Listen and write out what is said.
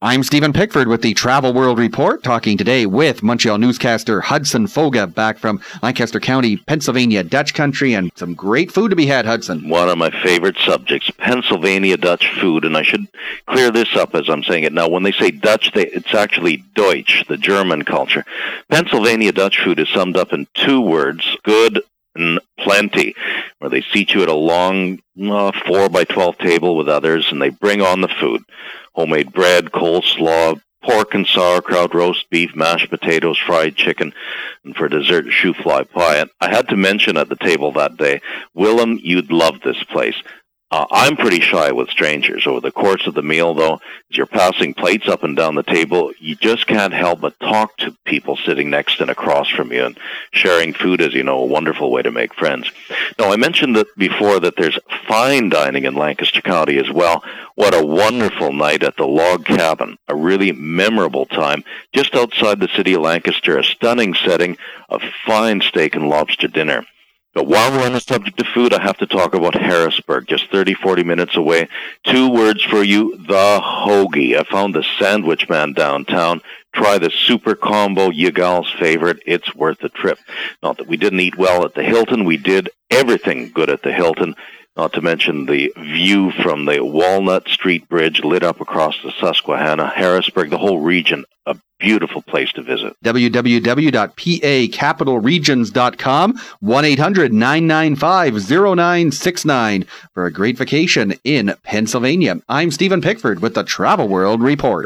I'm Stephen Pickford with the Travel World Report, talking today with Montreal newscaster Hudson Foga, back from Lancaster County, Pennsylvania, Dutch country, and some great food to be had, Hudson. One of my favorite subjects, Pennsylvania Dutch food, and I should clear this up as I'm saying it now. When they say Dutch, it's actually Deutsch, the German culture. Pennsylvania Dutch food is summed up in two words, good and plenty, where they seat you at a long 4x12 table with others, and they bring on the food. Homemade bread, coleslaw, pork and sauerkraut, roast beef, mashed potatoes, fried chicken, and for dessert, shoe fly pie. And I had to mention at the table that day, Willem, you'd love this place. I'm pretty shy with strangers. Over the course of the meal, though, as you're passing plates up and down the table, you just can't help but talk to people sitting next and across from you. And sharing food, as you know, a wonderful way to make friends. Now, I mentioned that before that there's fine dining in Lancaster County as well. What a wonderful night at the Log Cabin. A really memorable time just outside the city of Lancaster. A stunning setting of fine steak and lobster dinner. But while we're on the subject of food, I have to talk about Harrisburg, just 30-40 minutes away. Two words for you, the hoagie. I found the Sandwich Man downtown. Try the super combo, Yigal's favorite. It's worth the trip. Not that we didn't eat well at the Hilton. We did everything good at the Hilton. Not to mention the view from the Walnut Street Bridge lit up across the Susquehanna, Harrisburg, the whole region. A beautiful place to visit. www.pacapitalregions.com, 1-800-995-0969 for a great vacation in Pennsylvania. I'm Stephen Pickford with the Travel World Report.